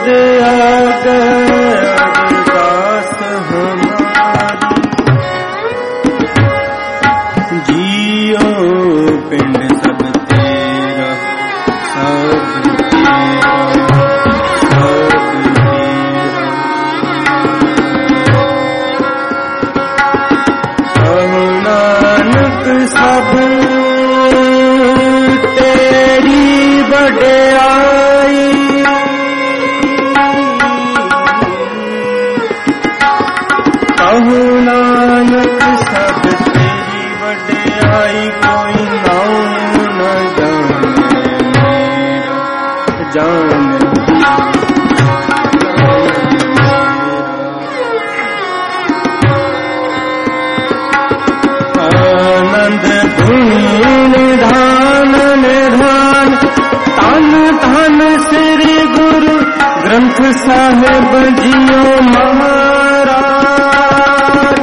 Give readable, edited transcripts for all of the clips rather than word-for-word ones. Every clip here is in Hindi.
पद आगे अरदास हमारी, जियो पिंड सब तेरा, सब तेरा, सब तेरा। कहु नानक सब तेरी बड़ाई, कहु नानक सब तेरी बड़ाई, कोई नाम न जाने मेरा, जाने आनंद धुन धान निधान, तन धन श्री गुरु ग्रंथ साहिब जियो महाराज।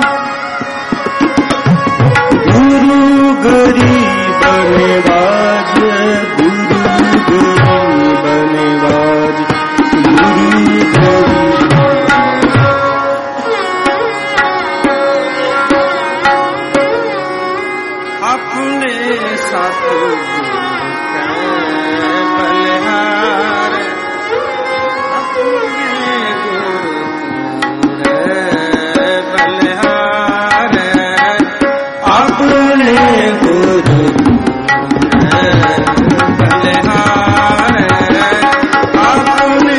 गुरु गरीब निवाज, गुरु गरीब निवाज, गुरु गरीब। अपने सतगुरु बलिहार, अपने गुरु बलिहार, अपने गुरु बलिहार, अपने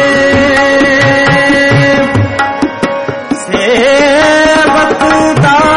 सेवक दास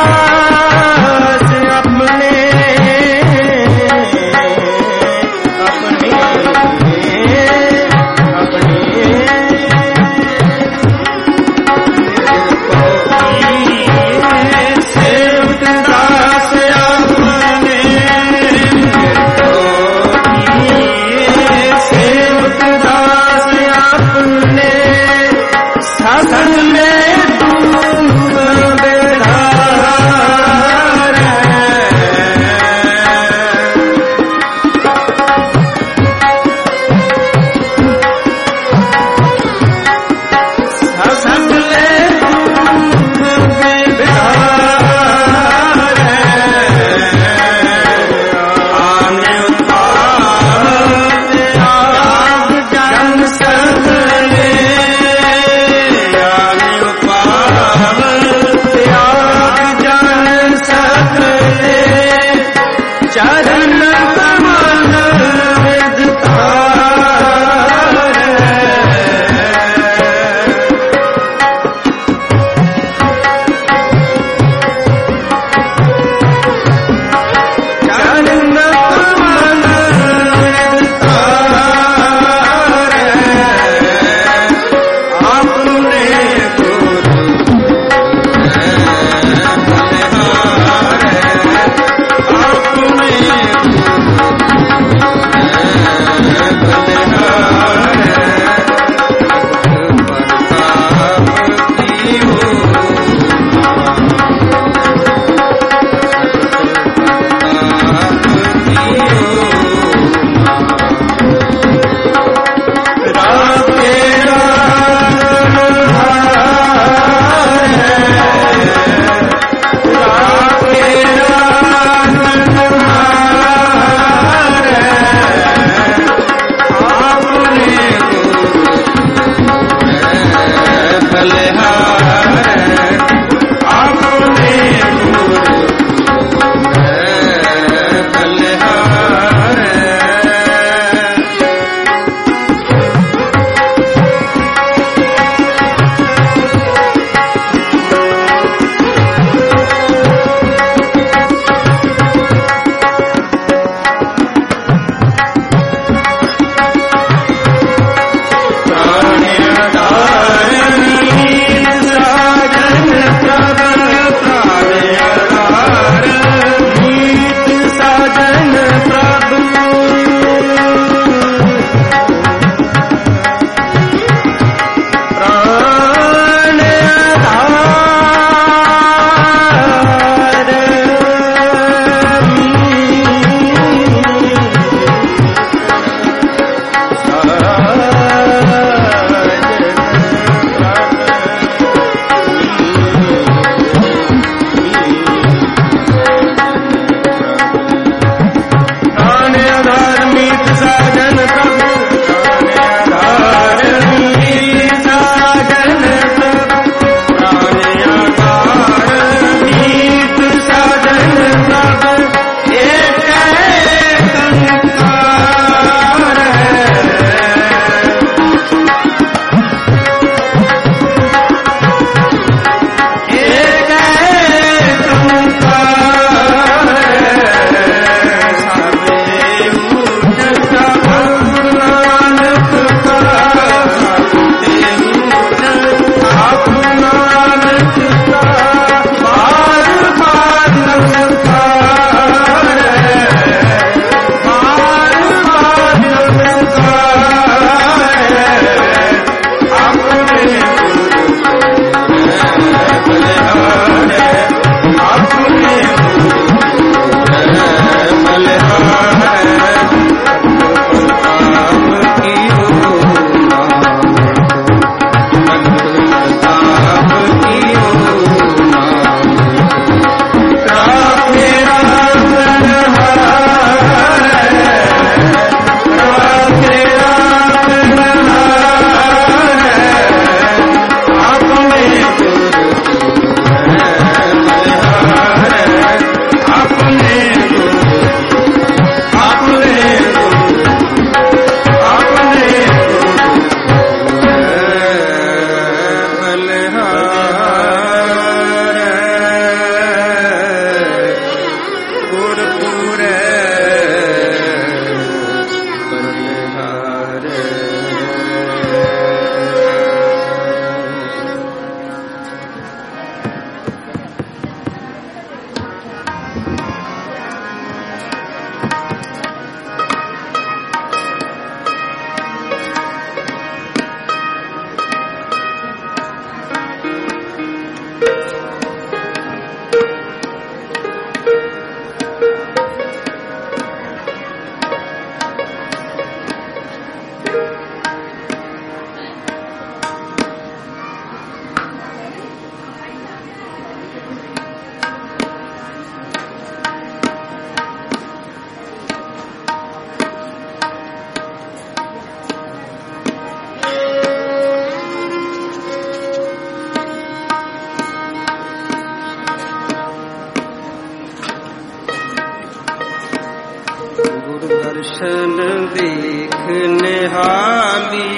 दर्शन देखने हाली,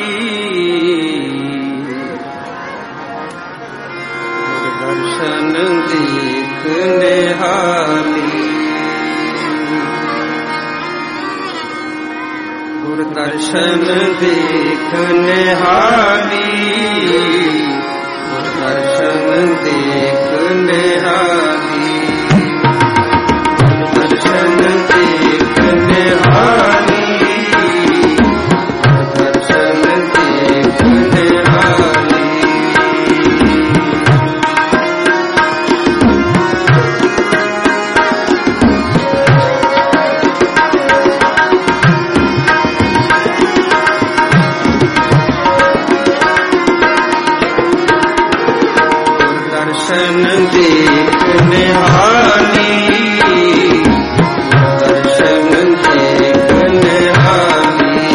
दर्शन देखने हाली, गुरु दर्शन देखने हाली, गुरु दर्शन देखने हाली, गुरु दर्शन देखने हाली, गुरु दर्शन देखने हाली। दर्शन देखने हाली, दर्शन देखने हाली,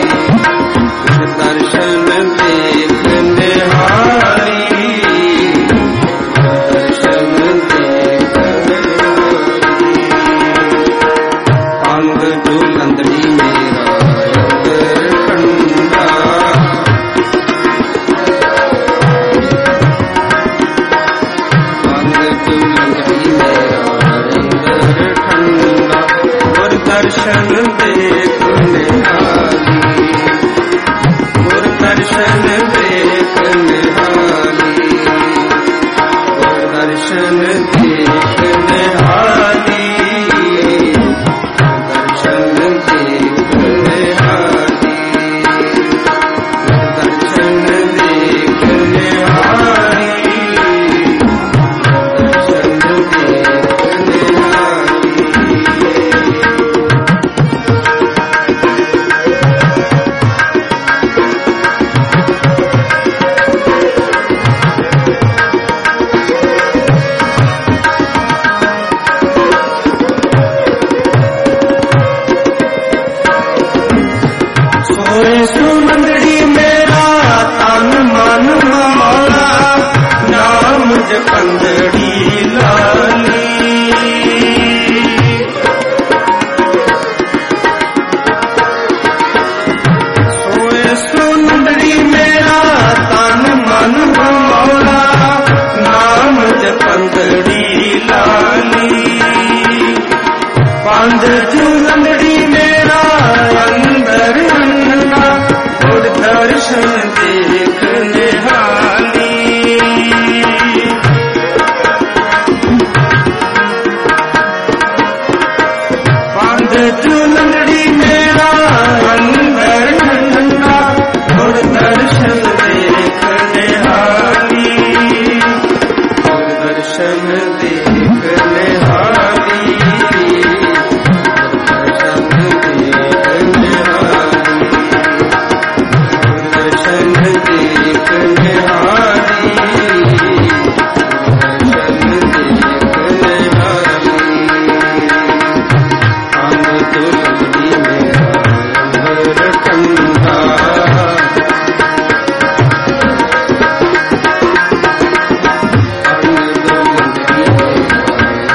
दर्शन देखने हाली, दर्शन देखने हाली। अंग जुलंदड़ी मेरा अंदर ठंडा, दर्शन देखने हाली, गुरु दर्शन देखने हाली, गुरु दर्शन देखने हाली, दर्शन देखने हाली, दर्शन देखने हाली, दर्शन देखने हाली। सोए सुमंदड़ी मेरा तन मन मारा, नाम जपंदड़ी लाली। सोए सुमंदड़ी मेरा तन मन मारा, नाम जपंदड़ी लाली। पांध जुलंदड़ी मेरा अंदर गुरु दर्शन देखने हाली, पांध जुलंदड़ी मेरा अंदर ठंडा, गुरु दर्शन देखने हाली, गुरु दर्शन देखने हाली, दर्शन देखने हाली, दर्शन देखने हाली, दर्शन देखने हाली। अंग जुलंदड़ी मेरा अंदर ठंडा, अंग जुलंदड़ी मेरा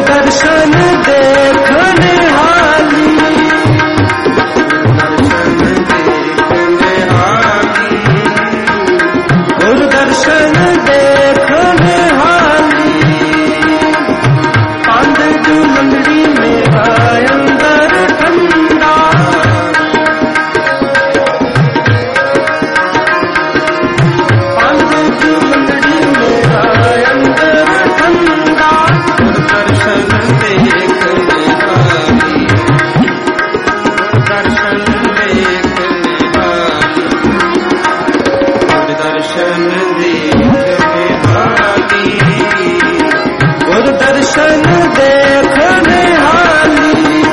दर्शन देखने हाली, गुरु दर्शन देखने हाली, पांद जुलंदड़ी मेरा अंदर ठंडा, पांद जुलंदड़ी मेरा अंदर ठंडा, दर्शन देखने हाली, दर्शन देखने हाली, दर्शन देखने हाली, गुरु दर्शन देखने हाली,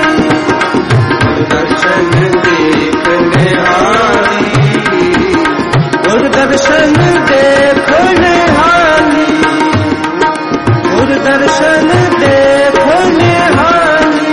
दर्शन देखने हाली, गुरु दर्शन देखने हाली, गुरु दर्शन देखने हाली।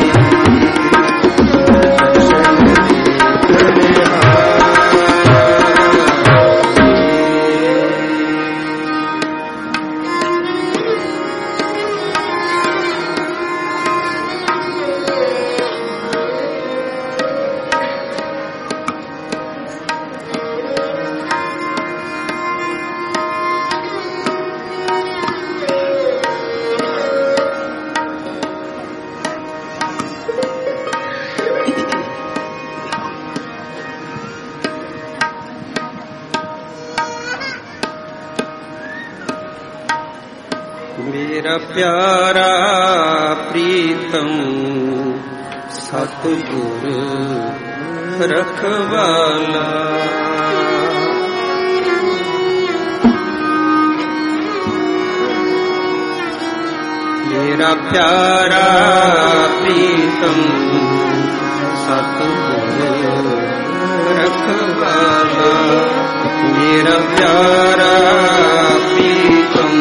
मेरा प्यारा प्रीतम सतगुर रखवाला, मेरा प्यारा प्रीतम सतगुर रखवाला, मेरा प्यारा प्रीतम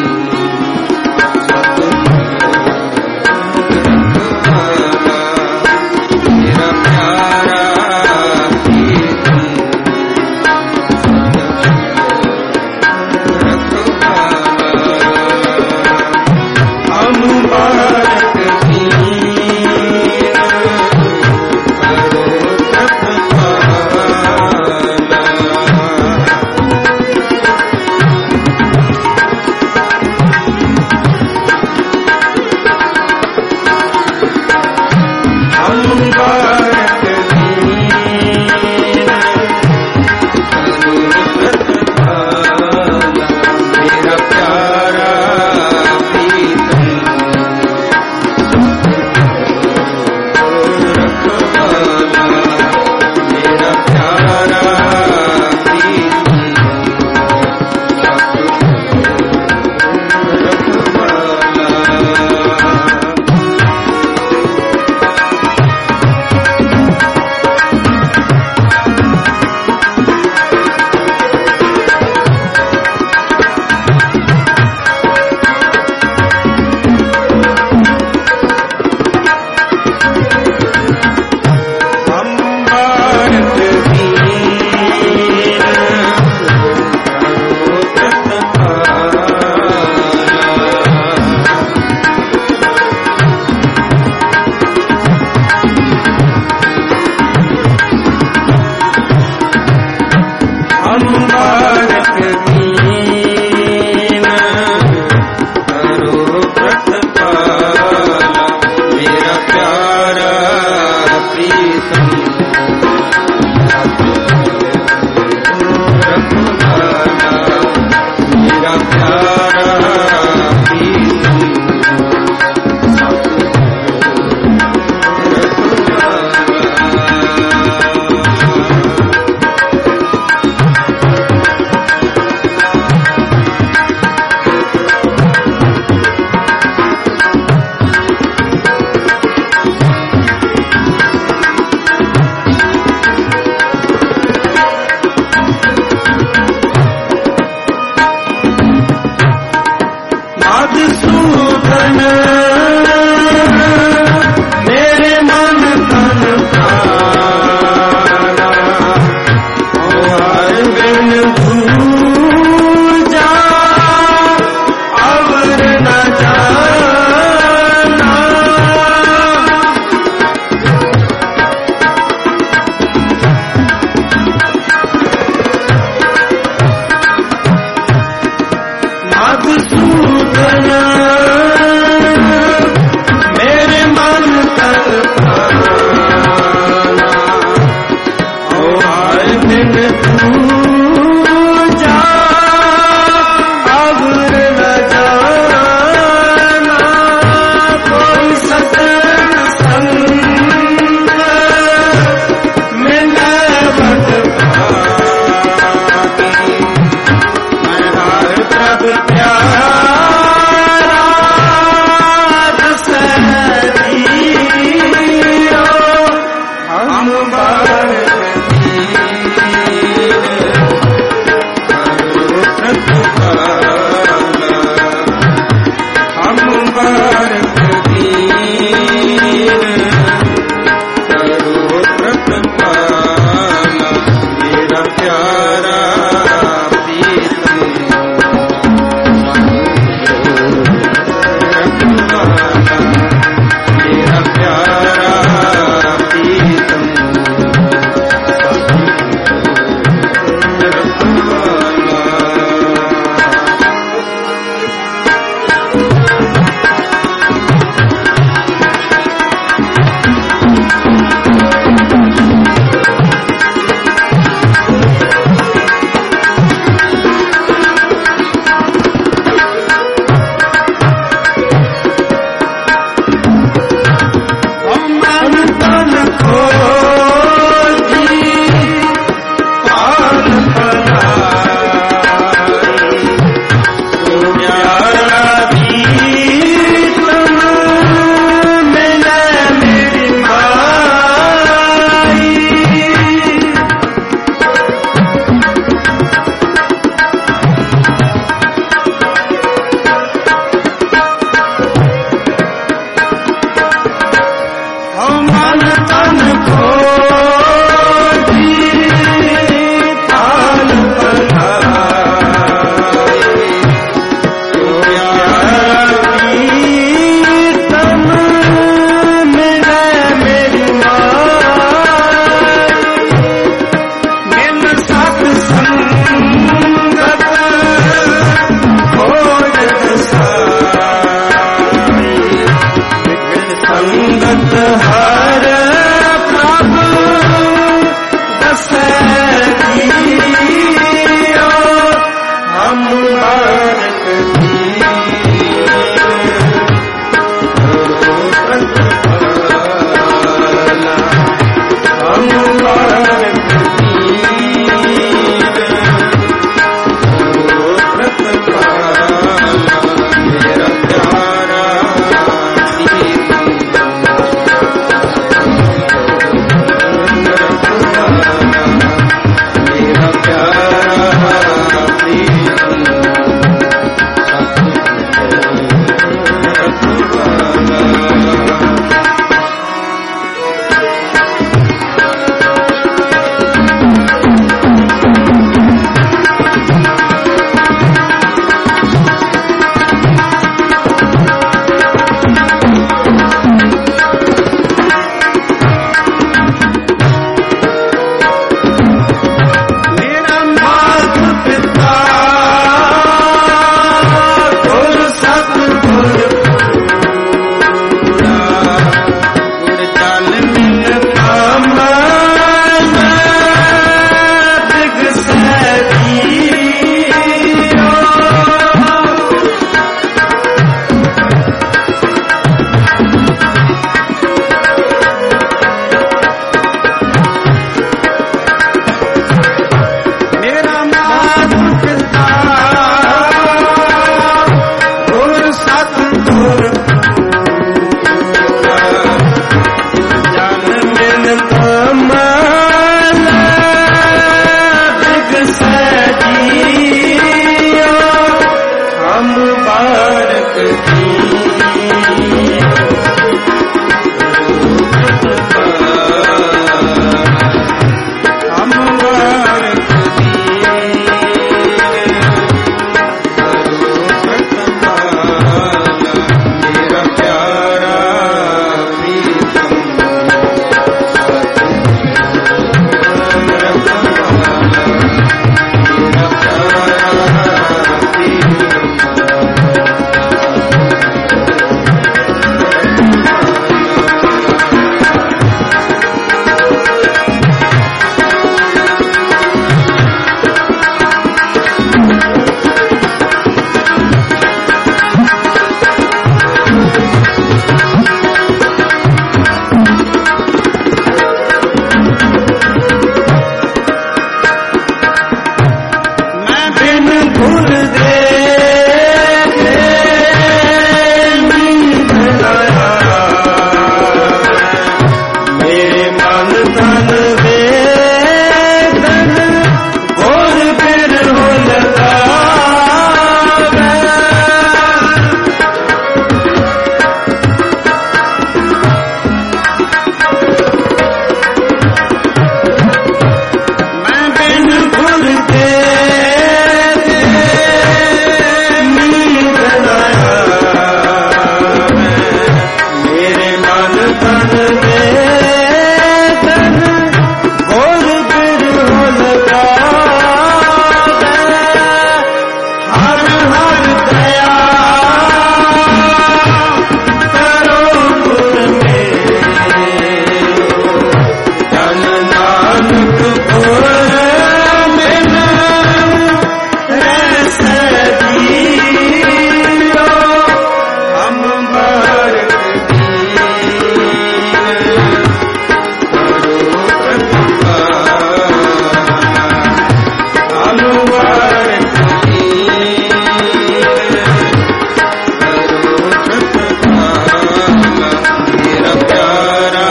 मेरा प्यारा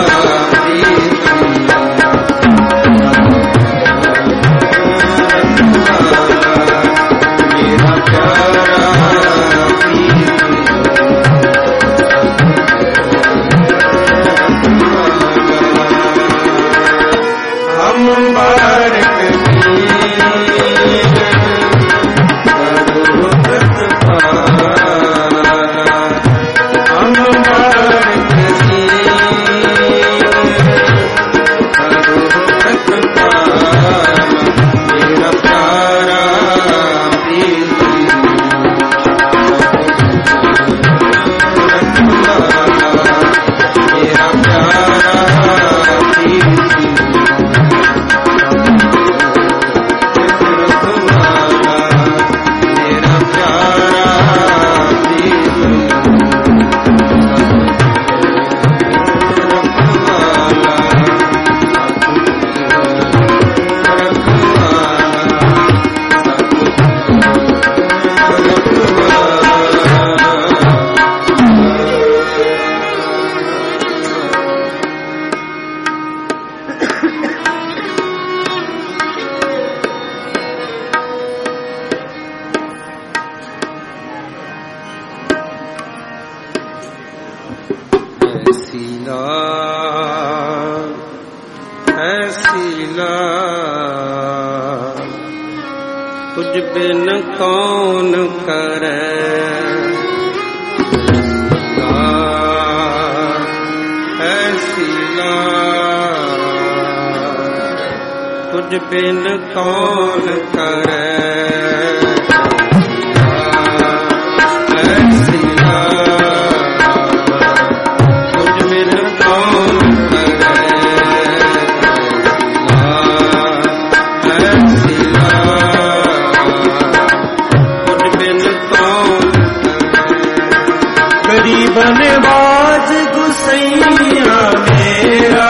तुझ बिन कौन करे ऐसी तुझ बिन कौन करे बनवाज गुसैया मेरा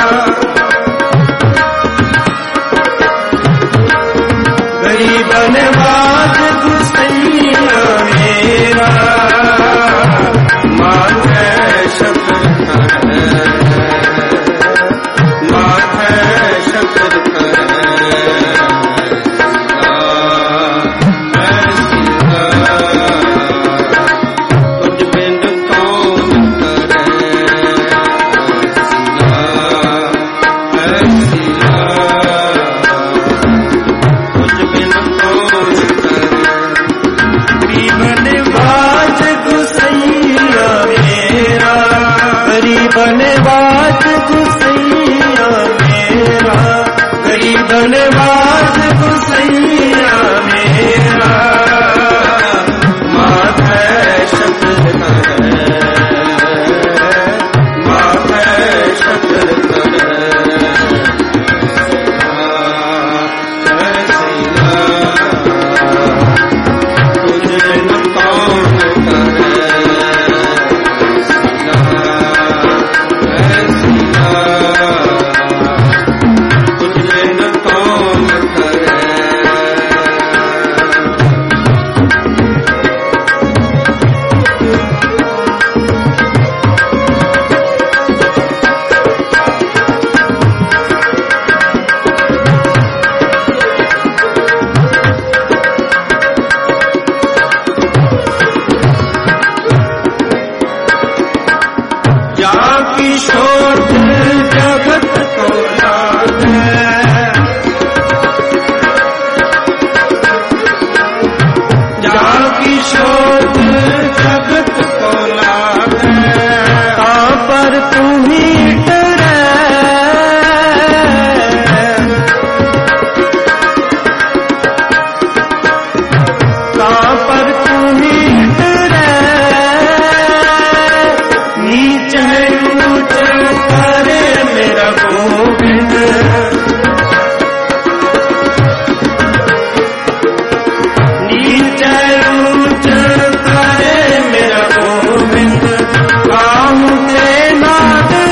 गरीब बनवाज गुसैया मेरा माथे शक्र माथे शक्र बनवाज गुसैया मेरा गरीब बनवाज गुसैया मेरा माथे शक्र माथे शक्र नाद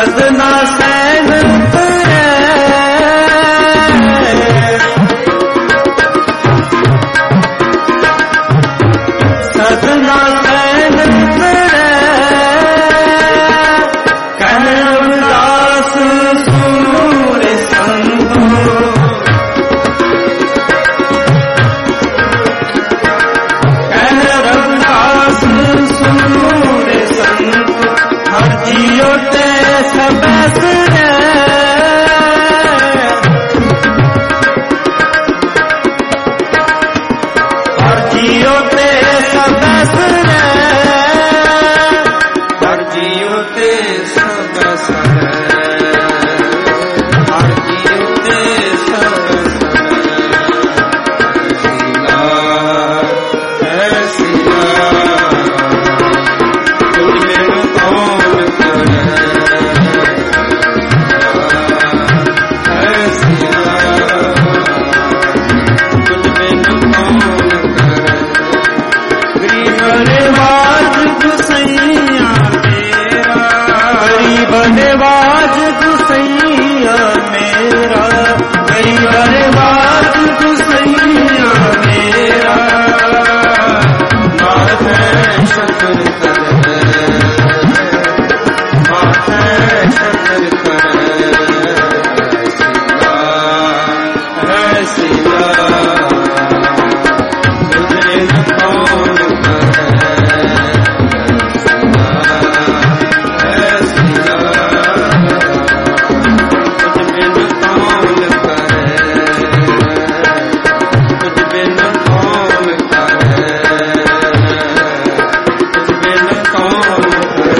सदना सैन उतरे सदना सैन उतरे कह रविदास सुनो रे संतो कह रविदास सुनो रे संतो हर जियो ते सब सुने हर जियो ते सब सुने हर जियो ते सब सुने हर जियो ते सब सुने ऐसी तुझ बिन कौन करे ऐसी तुझ बिन कौन करे गरीबनवाज गुसैया मेरा गरीबनवाज गुसैया मेरा गरीबनवाज गुसैया मेरा माथे शकर करे माथे शकर करे ऐसी तुझ बिन कौन करे ऐसी तुझ बिन कौन करे तुझ बिन कौन करे तुझ बिन कौन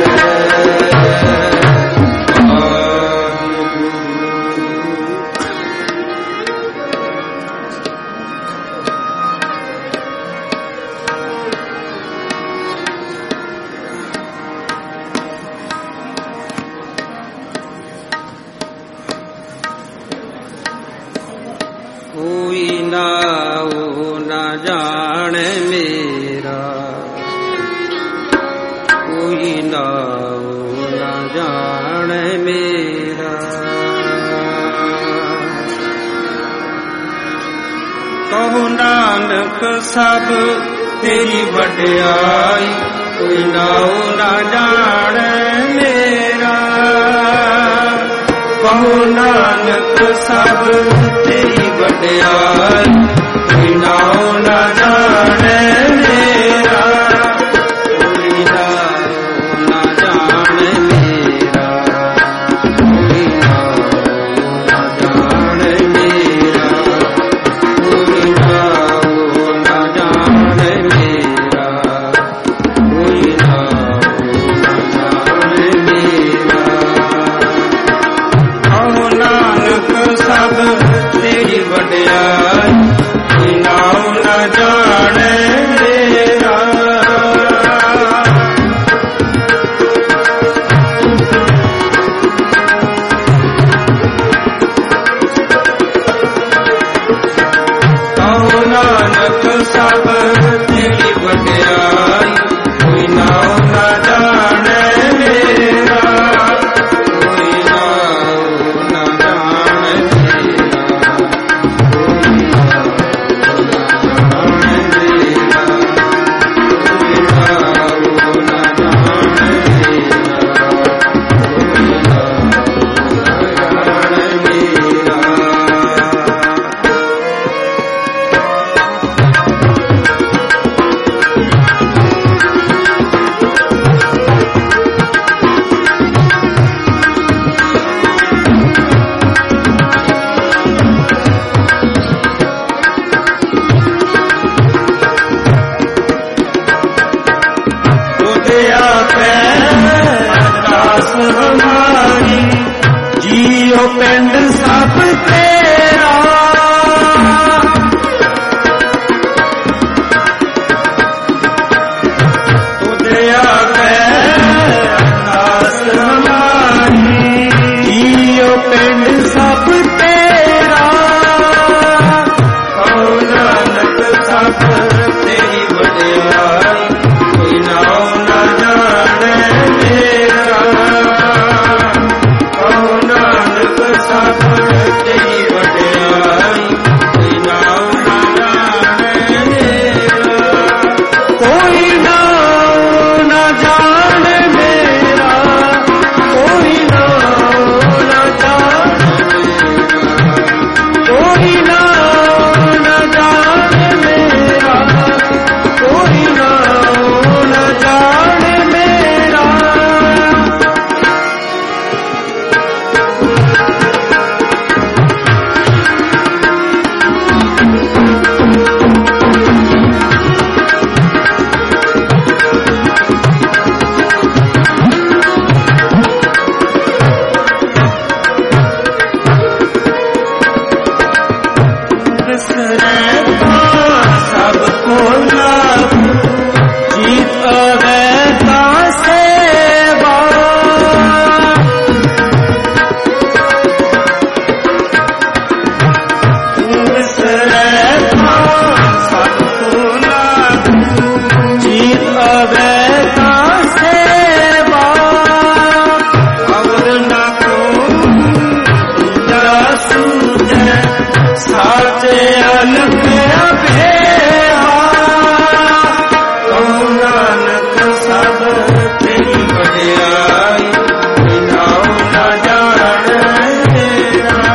कोई नाऊ न जाने मेरा कोई नाऊ न जाने मेरा कहो नानक सब तेरी वड्याई कोई नाऊ न जाने मेरा कहो नानक सब तेरी वड्याई कोई नाऊ न जाने मेरा कोई नाऊ न जाने मेरा कोई नाऊ न जाने मेरा कोई नाऊ न जाने मेरा कोई नाऊ न जाने मेरा कहो नानक सब तेरी वड्याई कोई नाऊ न जाने मेरा कहो नानक सब तेरी वड्याई कोई नाऊ न जाने मेरा कोई नाऊ न जाने मेरा कोई नाऊ न ਪਿੰਡ ਸਭ ਤੇਰਾ ਤੁਦੇ ਆਗੇ ਅਰਦਾਸ ਹਮਾਰੀ ਜੀਓ ਪਿੰਡ ਸਭ ਤੇਰਾ ਕਉ ਨਾਨਕ ਸਭ ਤੇਰੀ ਵਡਿਆਈ ਕੋਈ ਨਾਉ ਨਾ ਜਾਣੇ ਮੇਰਾ बिसरे सबको लागू जीत अवैधा सेवा बिसरे सबको लागू जीत अवैधा सेवा और न सूझे साचे अलग अभेहा कहूँ नानक सब तेरी बड़ाई नाम न जाने तेरा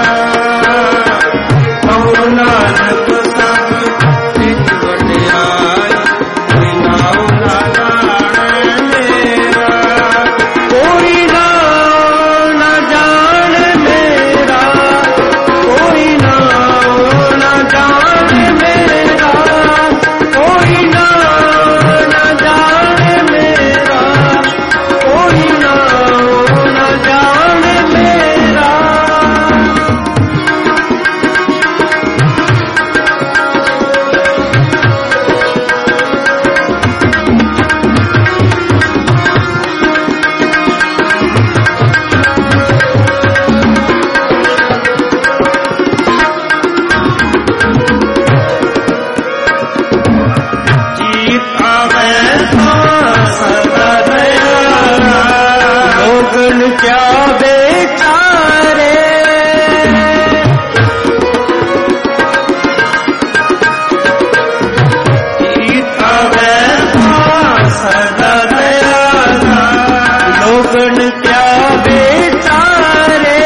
कहूँ नानक सब तेरी बड़ाई नाम न जाने मेरा कोई नाम न जाने मेरा कोई नाम न जाने मेरा कोई नाम न जाने मेरा कोई नाम न जाने मेरा जीत अवैधा सदा दया लोगन क्या बेचारे जीत अवैधा सदा दया लोगन क्या बेचारे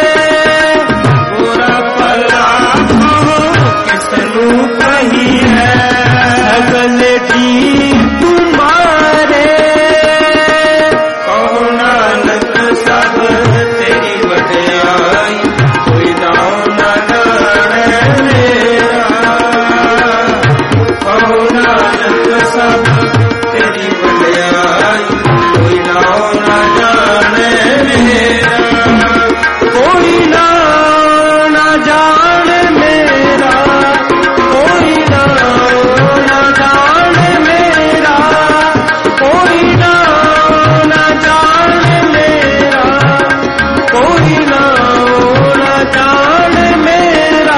बुरा भला किसनू कही है सगल ठीक तुम्हारे कहूँ नानक सब तेरी बड़ाई कोई नाम न जाने मेरा कहूँ नानक सब तेरी बड़ाई कोई नाम न जाने मेरा कोई नाम न जाने मेरा कोई नाम न जाने मेरा कोई नाम न जाने मेरा कोई नाम न जाने मेरा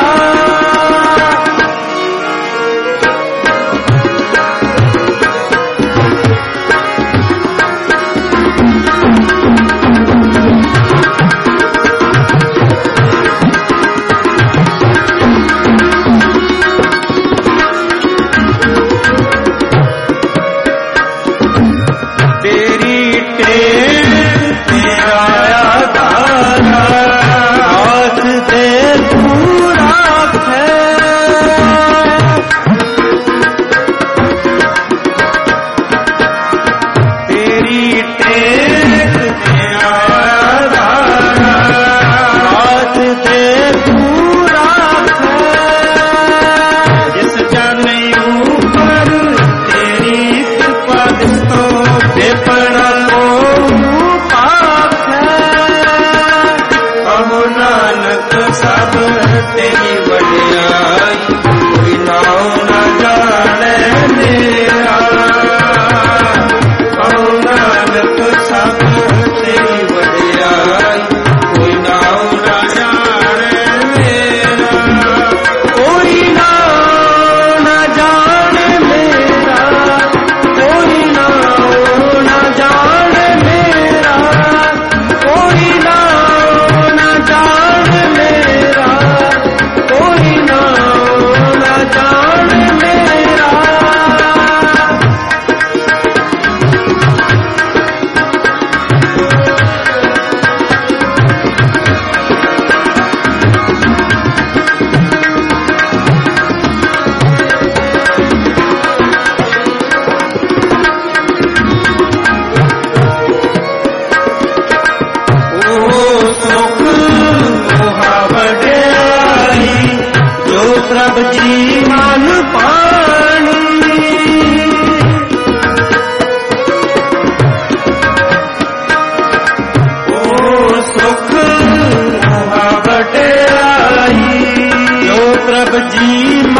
तेरी टेढ़ तेरा आधारा हाथ दे पूरा है तेरी टेढ़ तेरा आधारा हाथ दे पूरा है जिस जाने ऊपर तेरी कृपा दिस्तो बेपड़ा को पाप है कहूँ नानक सब तेरी बड़ाई कोई नाम न जाने मेरा कहूँ नानक सब तेरी बड़ाई कोई नाम न जाने मेरा कोई नाम न जाने मेरा कोई नाम न जाने मेरा कोई नाम न जाने मेरा कोई नाम न जाने मेरा प्रभ जी मन पानी ओ सुख बटे आई जो प्रभ जी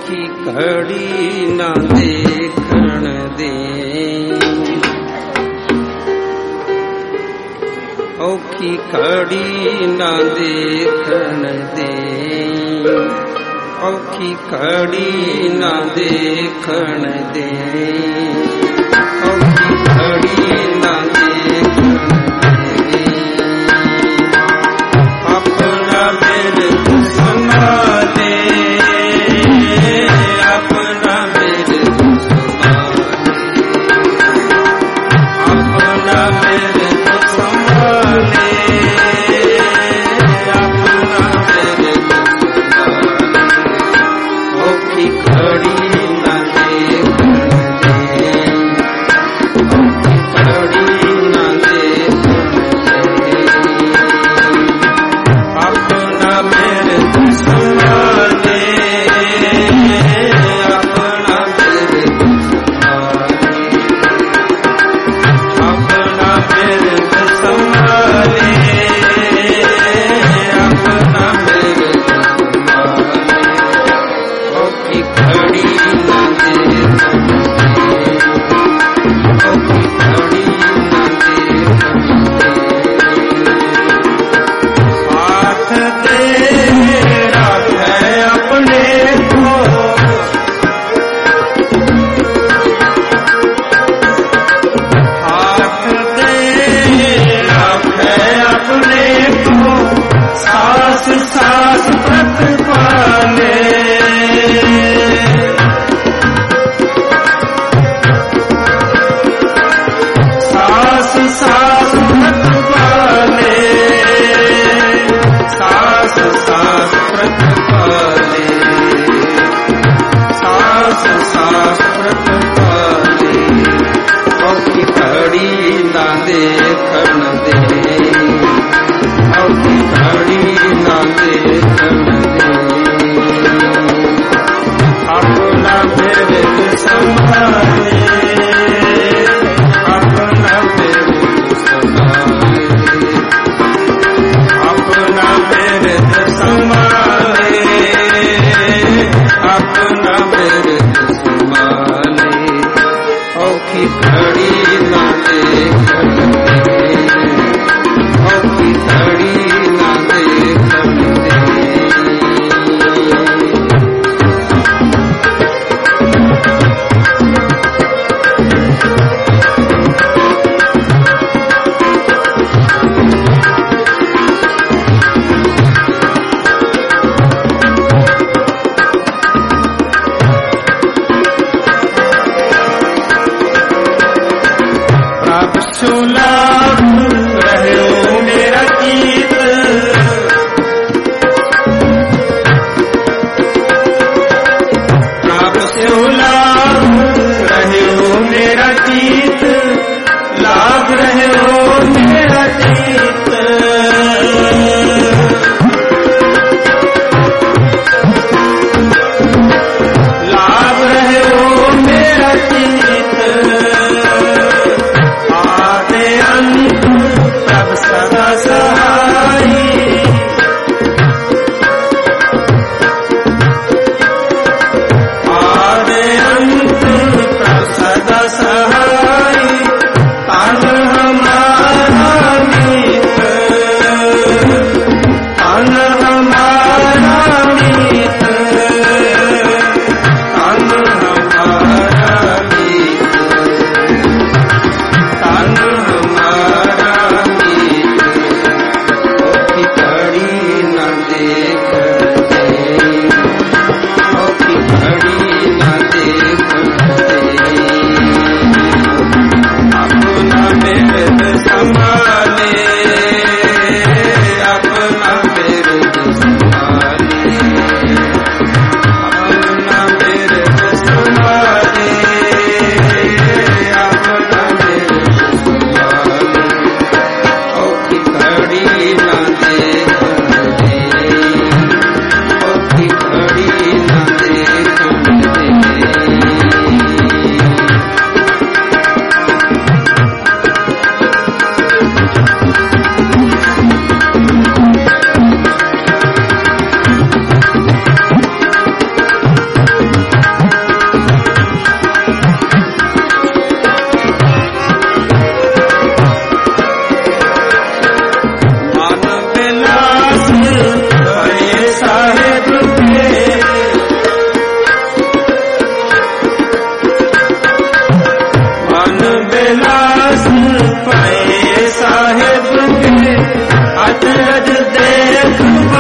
औखी घड़ी न देखण दे, औखी घड़ी न देखण दे, औखी घड़ी न देखण दे, औखी घड़ी न देखण दे। अपना मेरे संभाले, अपना मेरे संभाले, अपना मेरे संभाले, अपना मेरे संभाले। औखी घड़ी न देखण दे,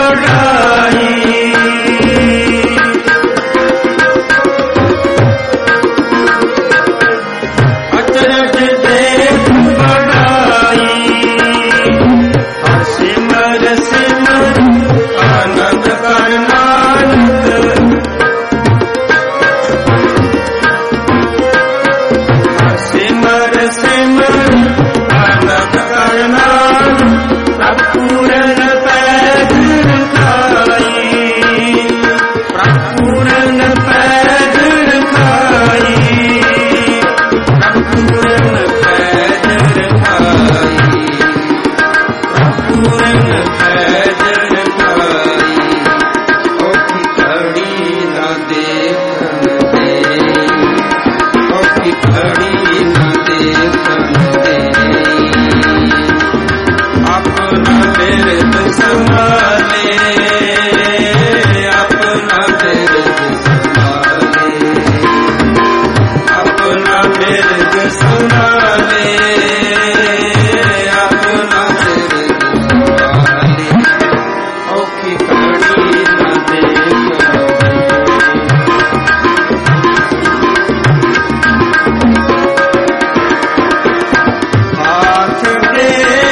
बढ़ाई अचरज देख बढ़ाई हर सिमर सिमर आनंद कर नानक हर सिमर सिमर आनंद कर नानक पूर्ण पैद खाई पूर्ण पैद खाई पूर्ण पैद खाई पूर्ण पैद खाई औखी घड़ी न देखन दे औखी घड़ी न देखन दे अपना बिरद संभाले अपना बिरद संभाले अपना बिरद संभाले अपना बिरद संभाले औखी घड़ी न देखन हाथ दे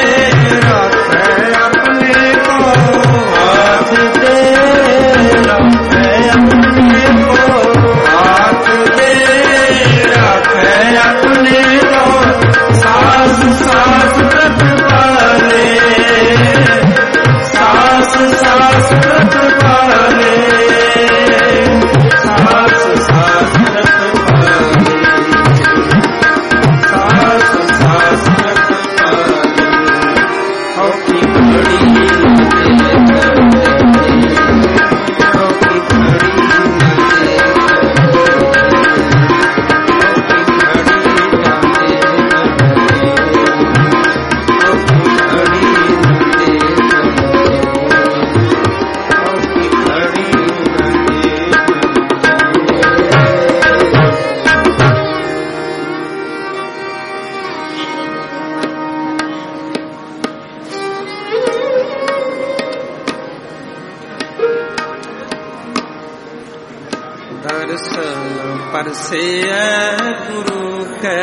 दर्शन परसे गुरु के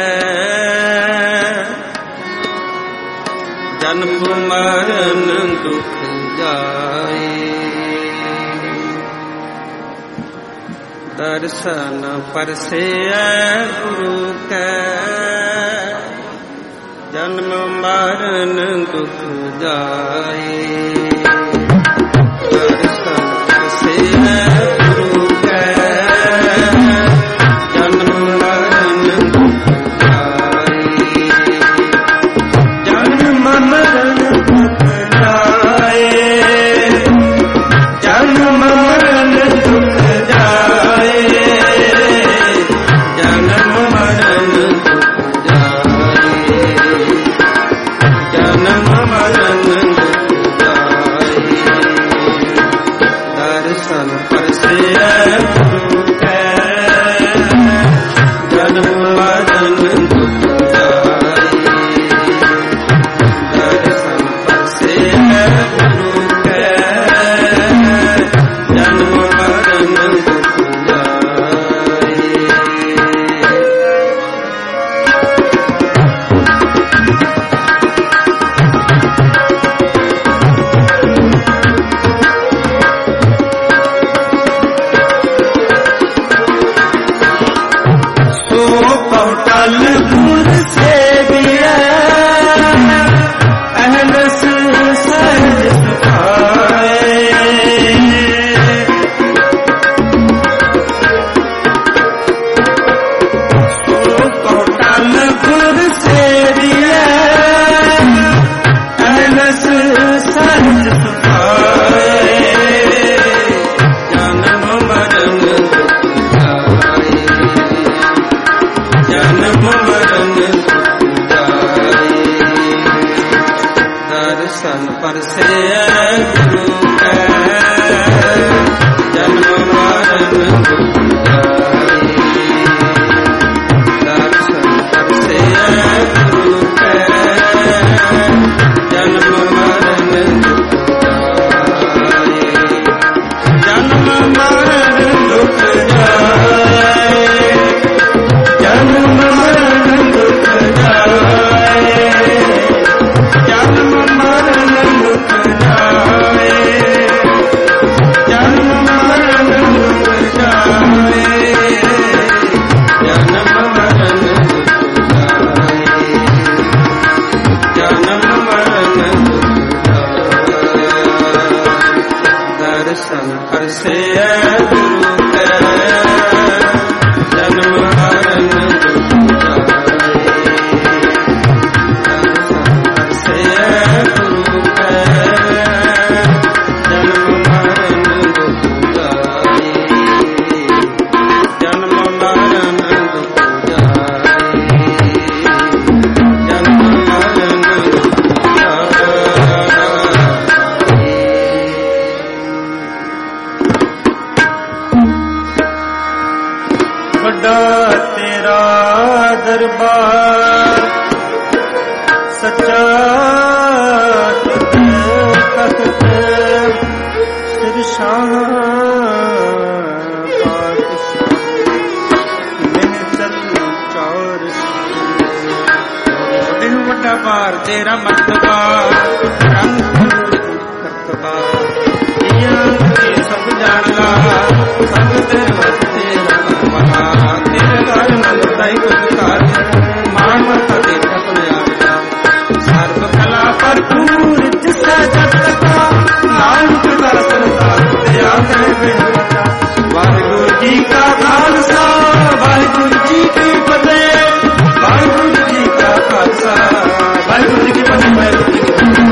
जन्म मरण दुख जाए दर्शन परसे गुरु के जन्म मरण दुख जाए दर्शन परसे गुरु के जन्म मरण दर्शन करसे गुरु के जन्म मरण तेरा दरबार सच्चा तख्त सिर शाह वड्डा पार तेरा मर्तबा रंग करतबा सब जानला सब तेरे तेरा तेरे घर नंदाई कुकार मान मरता देख अपने आपका सर्व कला भरपूर जिससे जगत का नाम का संसार दया करे बेनता वाहिगुरु जी का खालसा वाहिगुरु जी की फतेह वाहिगुरु जी का खालसा वाहिगुरु जी की फतेह वाहिगुरु जी की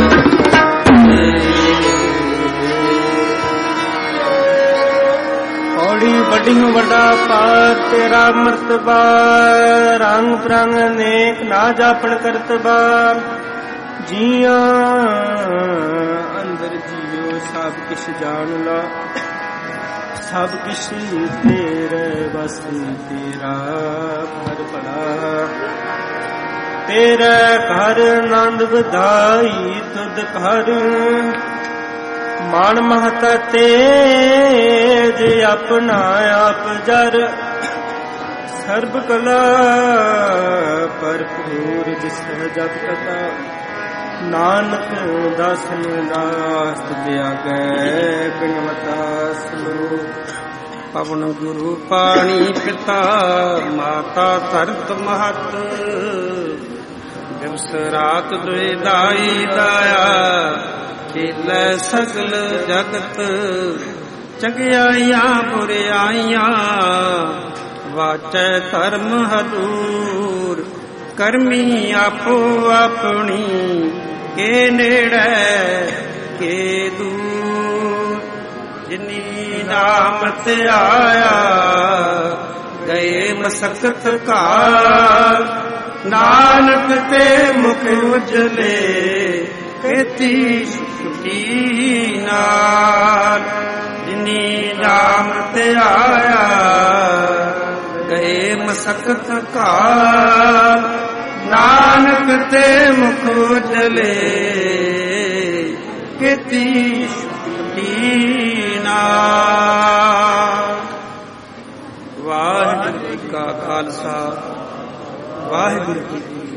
बड़ी वड्डा पार तेरा मर्तबा रंग प्रंग नेक ना जापण करतबा जिया अंदर जियो सब किश जान ला सब किश तेरे बस तेरा घर बड़ा तेरा घर आनंद बधाई तुद घर मान महत तेज अपना आप जर सर्ब कला भरपूर जिस जब कथा नानक दासन दास दिया गए बिनवता सलोक पवन गुरु पाणी पिता माता धरत महत दिवस रात दुदाई दाया खेलै सगल जगत चंगियाइयां बुराइयां वाचै धर्म हदूर करमी आपो अपनी के नेड़े के दूर जिनी नाम ते आया गए मसकत काल नानक ते मुख उजले खेती सुखी नाल जिनी नाम ते आया गए मसकत काल नानक ते मुख उजले खेती सुखी नाल। वाहिगुरू जी का खालसा वाहिगुरू जी